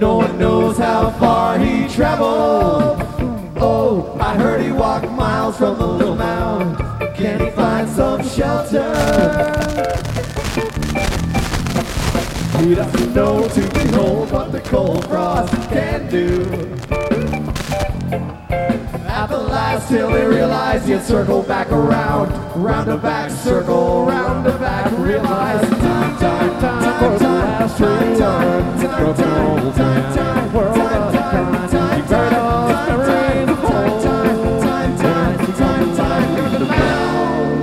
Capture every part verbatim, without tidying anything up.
no one knows how far he traveled. Oh, I heard he walked miles from the little mound. Can he find some shelter? He doesn't know to behold what the cold frost can do. At the last hill he realized he'd circle back around. Round a back circle, round a back, realized time, time, time for the last reward. Broken old man, world of crime. He buried all his memories of home. Time, time, time, time, time, in the mound.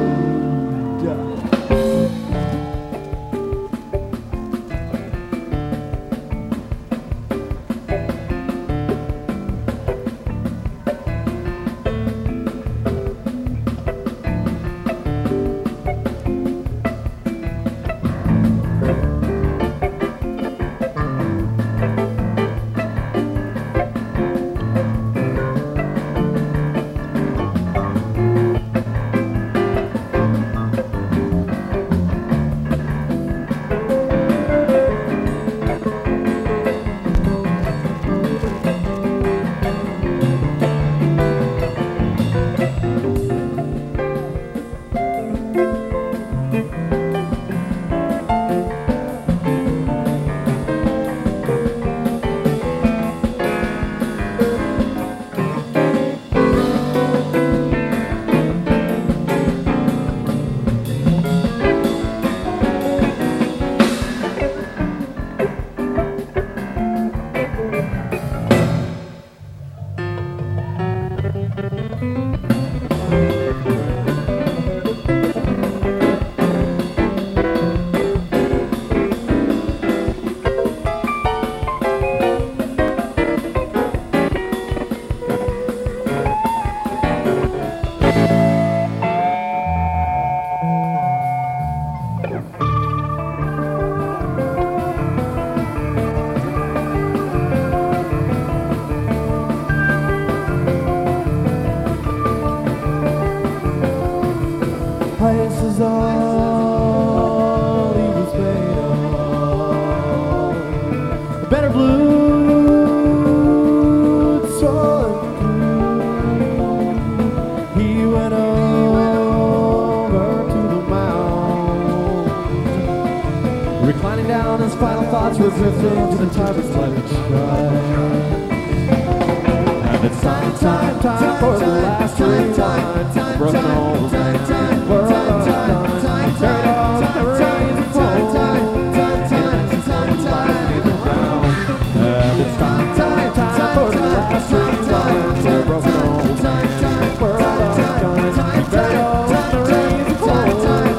This is all he was made of. Better blue, swollen through. He went over to the mound, reclining down, his final thoughts were drifting to the time of climate change. And it's time, time, time for the last rewind. Broken old man, world of time, turn off the rain of phone. And it's time, time, time for the last rewind. Broken old man, world of time, turn off the rain of phone.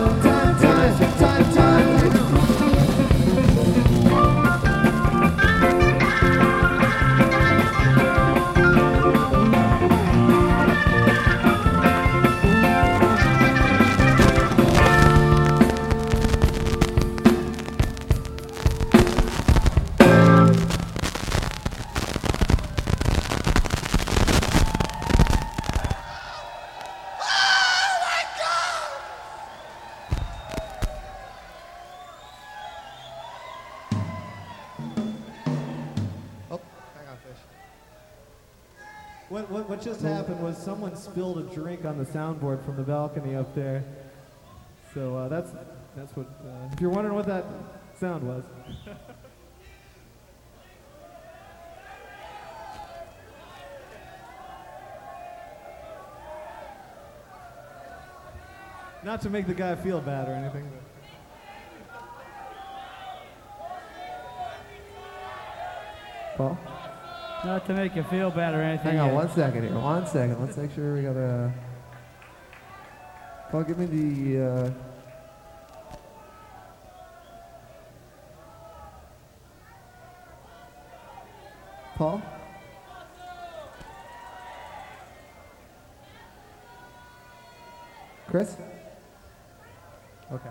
What, what, what just happened was someone spilled a drink on the soundboard from the balcony up there. So uh, that's that's what. Uh, if you're wondering what that sound was. Not to make the guy feel bad or anything. Paul? Not to make you feel bad or anything. Hang on yet. one second here. One second. Let's make sure we got a. Paul, give me the. Uh, Paul? Chris? Okay.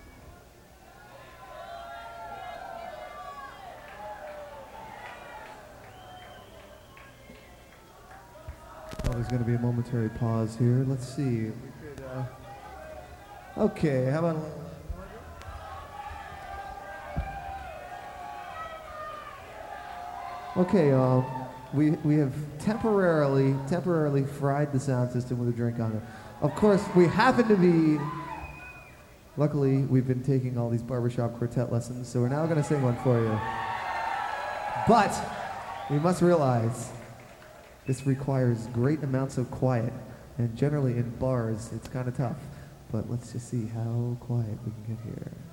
Well, there's going to be a momentary pause here. Let's see. We could, uh, okay, how about... Okay, um, we we have temporarily temporarily fried the sound system with a drink on it. Of course, we happen to be. Luckily, we've been taking all these barbershop quartet lessons, so we're now going to sing one for you. But we must realize this requires great amounts of quiet, and generally in bars, it's kind of tough. But let's just see how quiet we can get here.